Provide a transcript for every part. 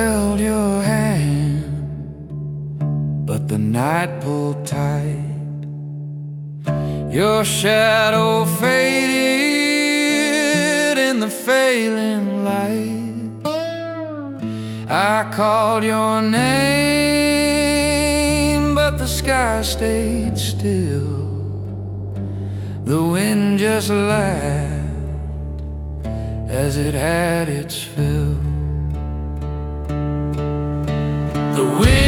held your hand, but the night pulled tight. Your shadow faded in the failing light. I called your name, but the sky stayed still. The wind just laughed as it had its fill. The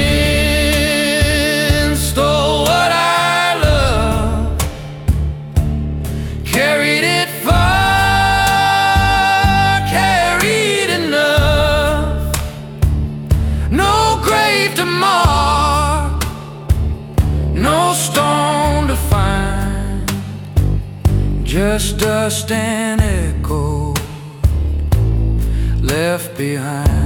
wind stole what I loved, carried it far, carried enough. No grave to mark, no stone to find, just dust and echo left behind.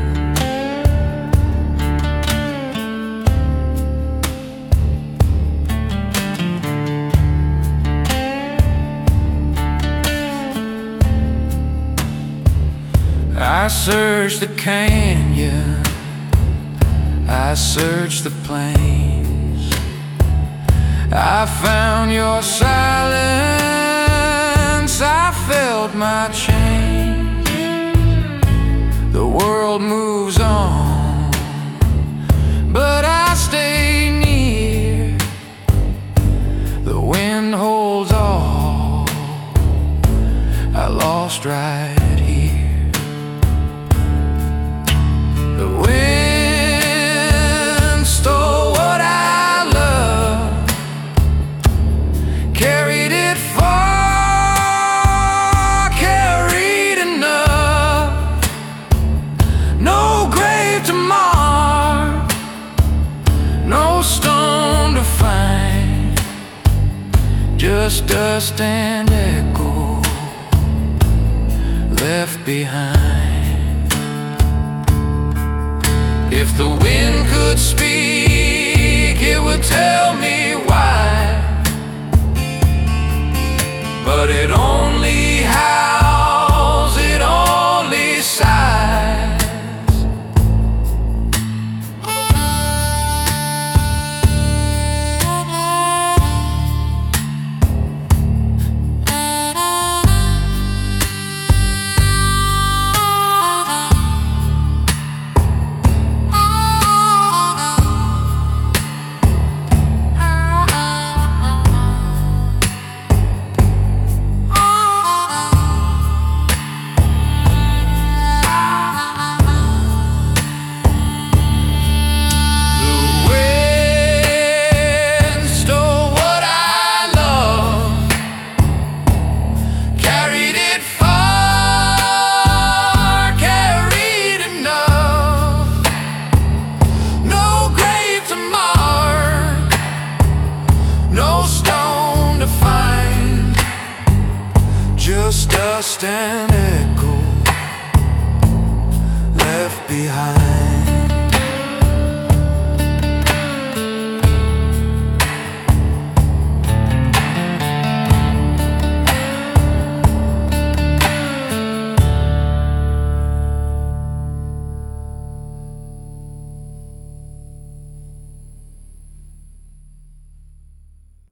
I searched the canyon, I searched the plains. I found your silence, I felt my change. The world moves on, but I stay near. The wind holds all I lost right here. The wind stole what I loved, carried it far, carried enough. No grave to mark, no stone to find, just dust and echo left behind. If the wind could speak, it would tell me why, but it only